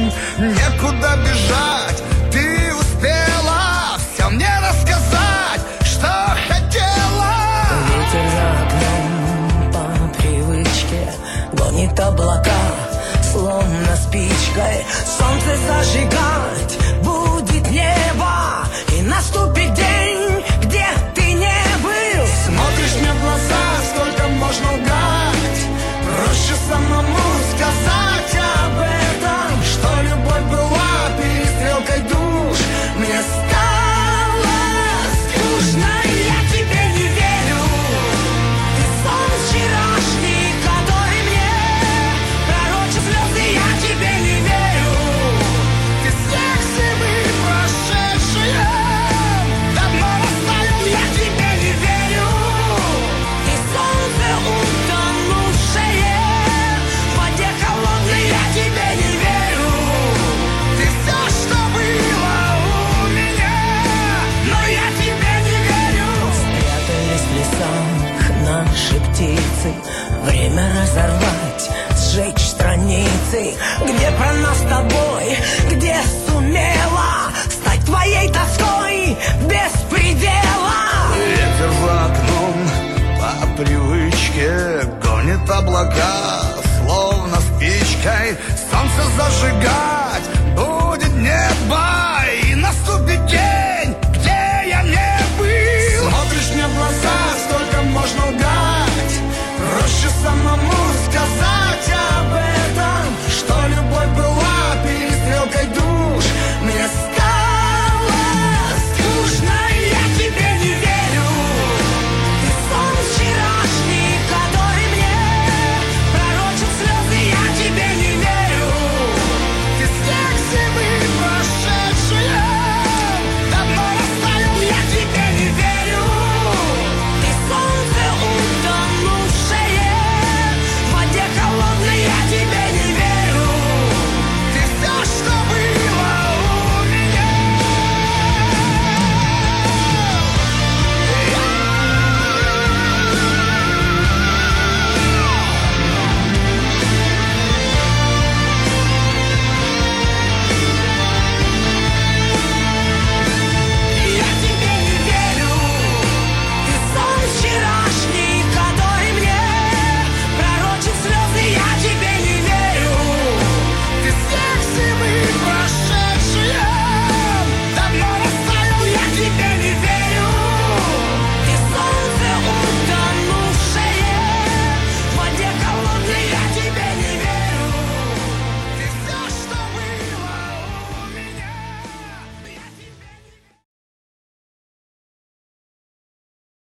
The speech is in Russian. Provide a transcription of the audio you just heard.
некуда бежать. Ты успела все мне рассказать, что хотела. Ветер за окном по привычке гонит облака, словно спичкой. Солнце зажигать будет небо, и наступит день, где ты не был. Смотришь мне в глаза, сколько можно лгать. Проще самому сказать об этом, что любовь была перестрелкой душ. Мне стало скучно, и я тебе не верю. Ты сон вчерашний, который мне пророчит слезы, я тебе не верю. Ты снег зимы прошедшие, давно растаял, я тебе не верю. И солнце утонувшее в воде холодной, я тебе не верю. Ты все, что было у меня, но я тебе не верю. Спрятались в лесах наши птицы, время разорвать, сжечь страницы. Где про нас с тобой, где сумела стать твоей тоской без предела. Ветер за окном по привычке гонит облака, словно спичкой. Солнце зажигать будет небо.